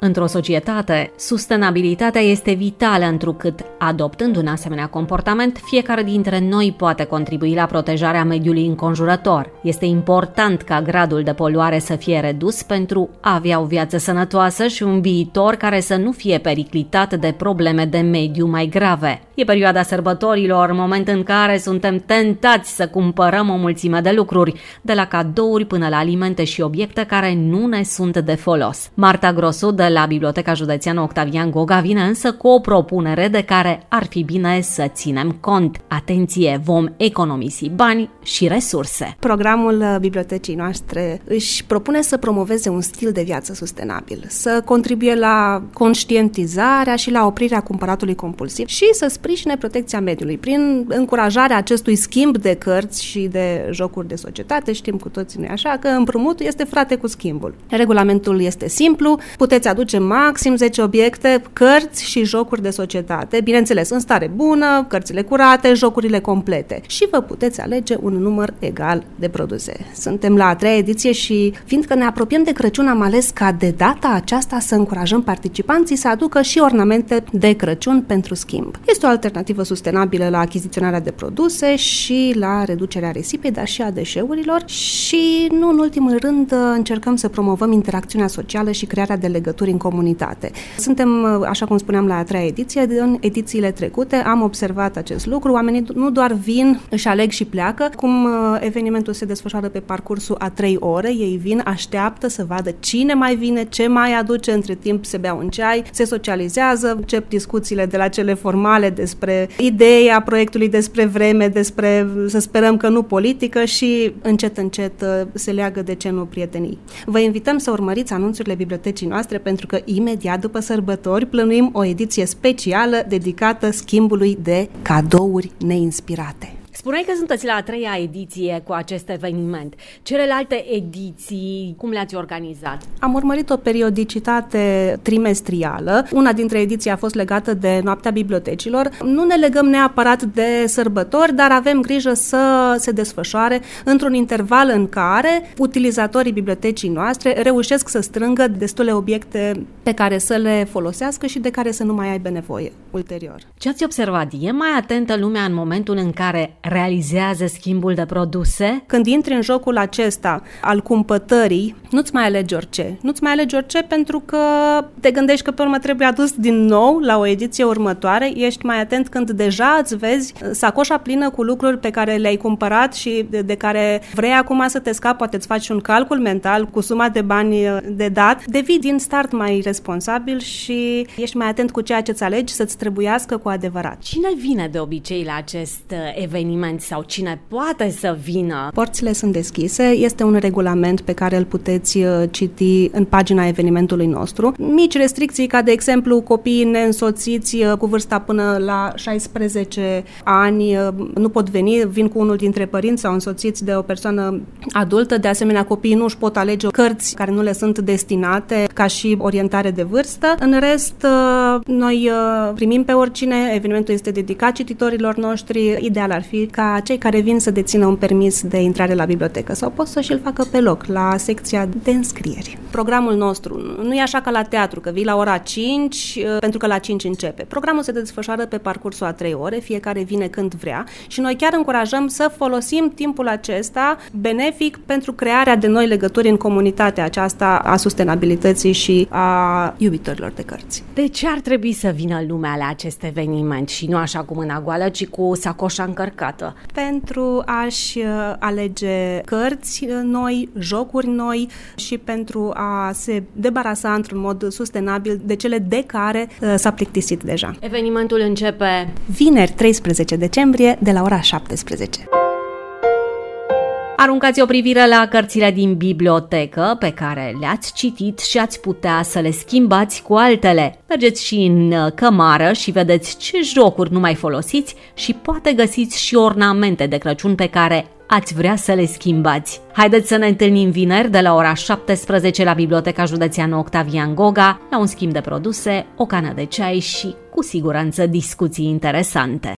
Într-o societate, sustenabilitatea este vitală, întrucât, adoptând un asemenea comportament, fiecare dintre noi poate contribui la protejarea mediului înconjurător. Este important ca gradul de poluare să fie redus pentru a avea o viață sănătoasă și un viitor care să nu fie periclitat de probleme de mediu mai grave. E perioada sărbătorilor, moment în care suntem tentați să cumpărăm o mulțime de lucruri, de la cadouri până la alimente și obiecte care nu ne sunt de folos. Marta Grosu de la Biblioteca Județeană Octavian Goga vine însă cu o propunere de care ar fi bine să ținem cont. Atenție, vom economisi bani și resurse. Programul bibliotecii noastre își propune să promoveze un stil de viață sustenabil, să contribuie la conștientizarea și la oprirea cumpăratului compulsiv și să sprijine protecția mediului prin încurajarea acestui schimb de cărți și de jocuri de societate. Știm cu toții, nu-i așa, că împrumutul este frate cu schimbul. Regulamentul este simplu, puteți aduce maxim 10 obiecte, cărți și jocuri de societate, bineînțeles în stare bună, cărțile curate, jocurile complete și vă puteți alege un număr egal de produse. Suntem la a 3-a ediție și fiindcă ne apropiem de Crăciun, am ales ca de data aceasta să încurajăm participanții să aducă și ornamente de Crăciun pentru schimb. Este o alternativă sustenabilă la achiziționarea de produse și la reducerea risipei, dar și a deșeurilor și, nu în ultimul rând, încercăm să promovăm interacțiunea socială și crearea de legături în comunitate. Suntem, așa cum spuneam, la a 3-a ediție. În edițiile trecute am observat acest lucru. Oamenii nu doar vin, își aleg și pleacă, cum evenimentul se desfășoară pe parcursul a 3 ore, ei vin, așteaptă să vadă cine mai vine, ce mai aduce, între timp se bea un ceai, se socializează, încep discuțiile de la cele formale despre ideea proiectului, despre vreme, despre, să sperăm că nu politică și încet se leagă de ce nu prietenii. Vă invităm să urmăriți anunțurile bibliotecii noastre pentru că imediat după sărbători plănuim o ediție specială dedicată schimbului de cadouri neinspirate. Spuneai că sunteți la a 3-a ediție cu acest eveniment. Celelalte ediții, cum le-ați organizat? Am urmărit o periodicitate trimestrială. Una dintre ediții a fost legată de Noaptea Bibliotecilor. Nu ne legăm neapărat de sărbători, dar avem grijă să se desfășoare într-un interval în care utilizatorii bibliotecii noastre reușesc să strângă destule obiecte pe care să le folosească și de care să nu mai aibă nevoie ulterior. Ce ați observat? E mai atentă lumea în momentul în care realizează schimbul de produse? Când intri în jocul acesta al cumpătării, nu-ți mai alegi orice. Nu-ți mai alegi orice pentru că te gândești că pe urmă trebuie adus din nou la o ediție următoare. Ești mai atent când deja îți vezi sacoșa plină cu lucruri pe care le-ai cumpărat și de care vrei acum să te scapi, poate îți faci un calcul mental cu suma de bani de dat. Devii din start mai responsabil și ești mai atent cu ceea ce îți alegi să-ți trebuiască cu adevărat. Cine vine de obicei la acest eveniment sau cine poate să vină? Porțile sunt deschise, este un regulament pe care îl puteți citi în pagina evenimentului nostru. Mici restricții, ca de exemplu copiii neînsoțiți cu vârsta până la 16 ani nu pot veni, vin cu unul dintre părinți sau însoțiți de o persoană adultă. De asemenea, copiii nu își pot alege cărți care nu le sunt destinate ca și orientare de vârstă. În rest, noi primim pe oricine, evenimentul este dedicat cititorilor noștri. Ideal ar fi ca cei care vin să dețină un permis de intrare la bibliotecă sau pot să și-l facă pe loc, la secția de înscrieri. Programul nostru nu e așa ca la teatru, că vii la ora 5 pentru că la 5 începe. Programul se desfășoară pe parcursul a 3 ore, fiecare vine când vrea și noi chiar încurajăm să folosim timpul acesta benefic pentru crearea de noi legături în comunitatea aceasta a sustenabilității și a iubitorilor de cărți. De ce ar trebui să vină lumea la acest eveniment și nu așa cu mâna goală, ci cu sacoșa încărcată? Pentru a-și alege cărți noi, jocuri noi și pentru a se debarasa într-un mod sustenabil de cele de care s-a plictisit deja. Evenimentul începe vineri 13 decembrie de la ora 17. Aruncați o privire la cărțile din bibliotecă pe care le-ați citit și ați putea să le schimbați cu altele. Mergeți și în cămară și vedeți ce jocuri nu mai folosiți și poate găsiți și ornamente de Crăciun pe care ați vrea să le schimbați. Haideți să ne întâlnim vineri de la ora 17 la Biblioteca Județeană Octavian Goga la un schimb de produse, o cană de ceai și, cu siguranță, discuții interesante.